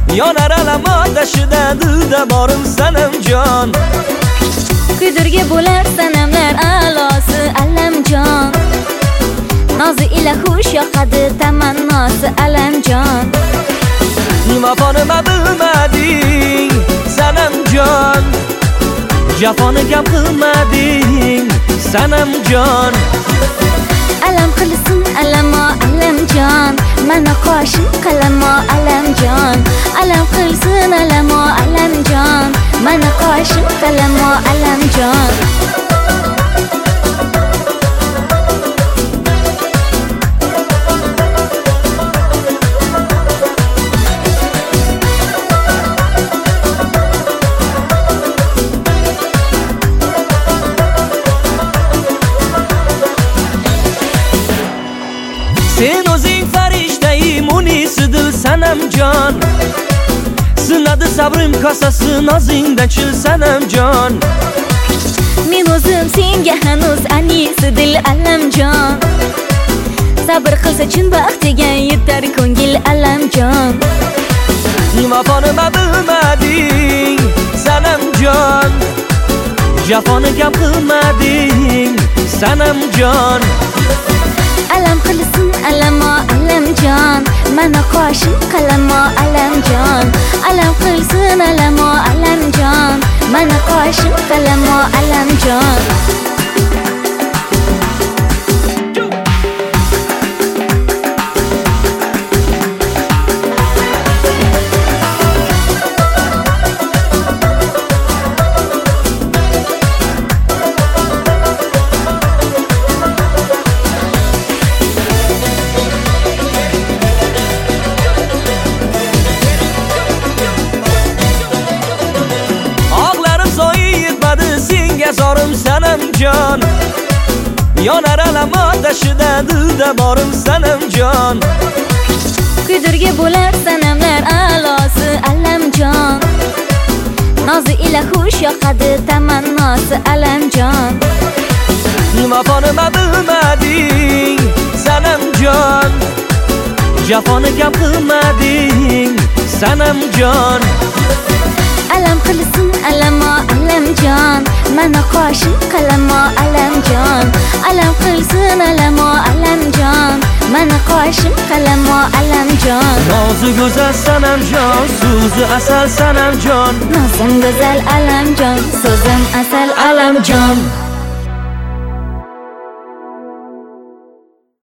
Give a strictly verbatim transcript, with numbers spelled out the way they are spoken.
yonar alam otashida dilda borim sanamjon. Kuydirgi bo'lar sanamlar a'losi Alamjon. Nozi ila xush yoqadi tamannosi Alamjon. Vafoni ma bilmading sanamjon, jafoni kam qilmading sanamjon. Alam qilsin alamo Alamjon, mana qoshim qalamo Alamjon. Alam qilsin alamo Alamjon, mana qoshim qalamo Alamjon. Sen o'zing farishtai munisi dil sanamjon. Sinadi sabrim kosasi nozingdan chil sanamjon. Men o'zim senga hanuz anisi dil Alamjon. Sabr qilsa chin baxtiga yetar ko'ngil Alamjon. Vafoni ma bilmading sanamjon, jafoni kam qilmading sanamjon. Alam qilsin alamo Alamjon, mana qoshim qalamo Alamjon. Alam qilsin alamo Alamjon, mana qoshim qalamo Alamjon. Zorim sanamjon, yonar alam otashida dilda borim sanamjon. Kuydirgi bo'lar sanamlar a'losi Alamjon. Nozi ila xush yoqadi tamannosi Alamjon. Vafoni ma bilmading sanamjon, jafoni kam qilmading sanamjon. Alam qilsin alamo Alamjon, mana qoshim qalamo Alamjon. Alam qilsin alamo Alamjon, mana qoshim qalamo Alamjon. Nozi go'zal sanamjon, so'zi asal sanamjon. Nozim go'zal Alamjon, so'zim asal Alamjon.